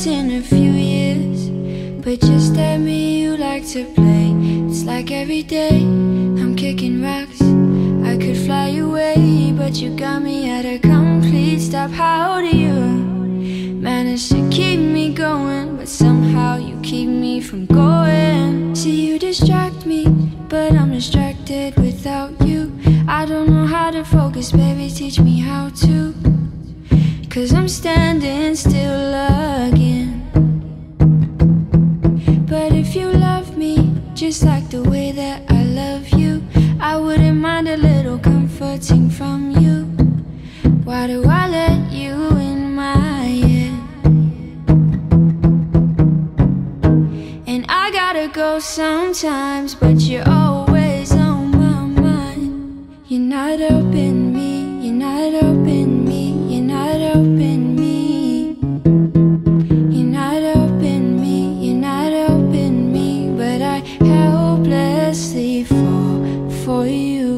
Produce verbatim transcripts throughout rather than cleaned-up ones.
once in a few years, but just at me you like to play. It's like every day I'm kicking rocks. I could fly away, but you got me at a complete stop. How do you manage to keep me going, but somehow you keep me from going? See, you distract me, but I'm distracted without you. I don't know how to focus, baby, teach me how to. Cause I'm standing still again. But if you love me just like the way that I love you, I wouldn't mind a little comforting from you. Why do I let you in my head? And I gotta go sometimes, but you're always on my mind. You're not helping me, you're not helping me, you're not helping me. You're not helping me, you're not helping me, but I helplessly fall for you.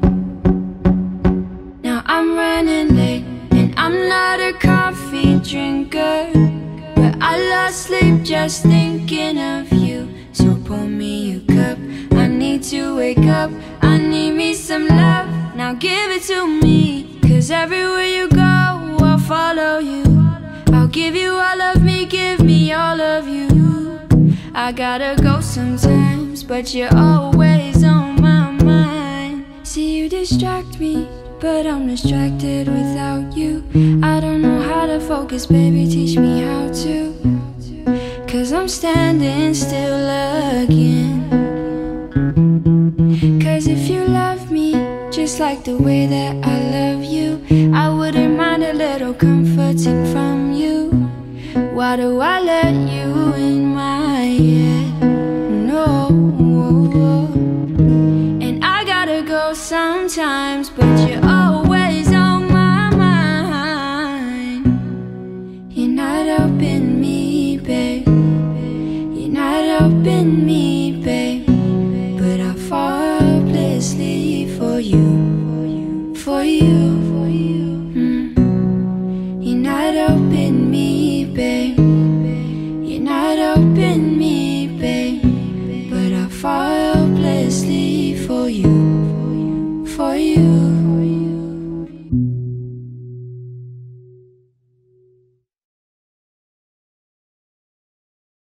Now I'm running late, and I'm not a coffee drinker, but I lost sleep just thinking of you. So pour me a cup, I need to wake up, I need me some love. Now give it to me, cause everywhere you go I'll follow you. I'll give you all of me, give me all of you. I gotta go sometimes, but you're always on my mind. See, you distract me, but I'm distracted without you. I don't know how to focus, baby, teach me how to. Cause I'm standing still again. Cause if you love me just like the way that I love you, I wouldn't mind a little comforting from you. Why do I let you in my head? No. And I gotta go sometimes, but you're always on my mind. You're not helping me, babe. You're not helping me, babe. But I fall helplessly for you, for you. Mm. You're not helping me, babe. You're not helping me.